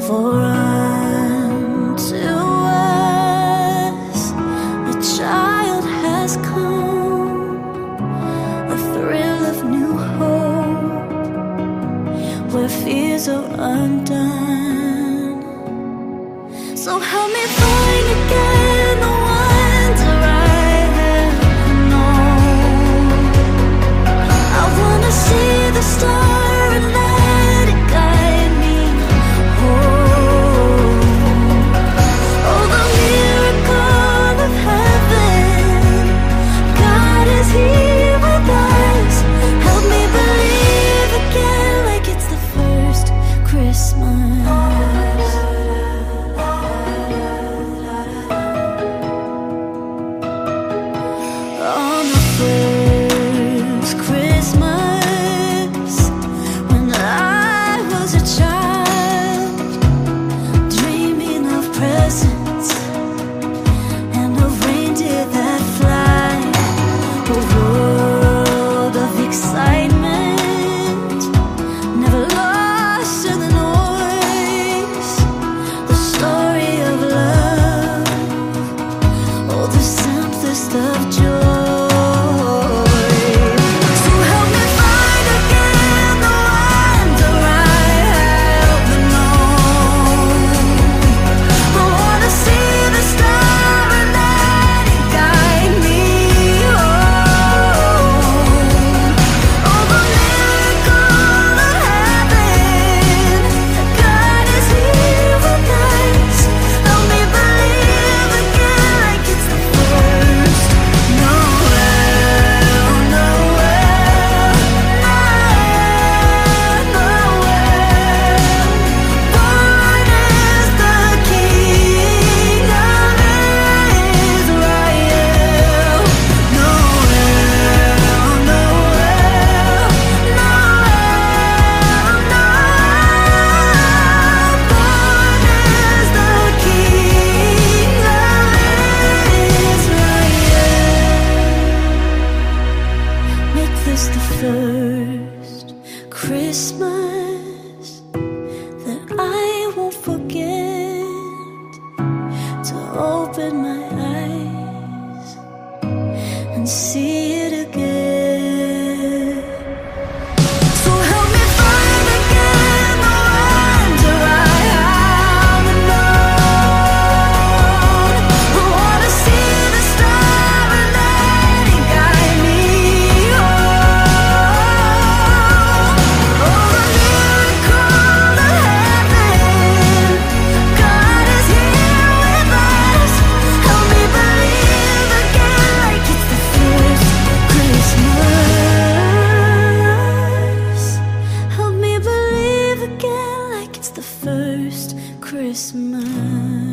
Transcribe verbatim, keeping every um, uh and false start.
For unto us a child has come, a thrill of new hope, where fears are undone. So help me find again the wonder I have known. I wanna see the star and let it guide me home. Oh, the miracle of heaven, God is here with us. Help me believe again like it's the first Christmas. On the first Christmas, when I was a child, dreaming of presents and of reindeer that fly, a world of excitement, never lost in the noise, the story of love, oh, the simplest of joy. So help me find again the wonder I have known. I wanna see the star and let it guide me home. Oh, the miracle of heaven, God is here with us. Help me believe again like it's the first Noel, Noel, Noel. Born is the King of Israel. Noel, Noel, Noel, Noel. Born is the King of Israel. Make this the first Christmas that I won't forget, to open my eyes and see it again. So help me find again the wonder I have known. I wanna see the star and let it guide me home. Oh, the miracle of heaven, God is here with us. Help me believe again like it's the first Christmas. Help me believe again like it's the first Christmas.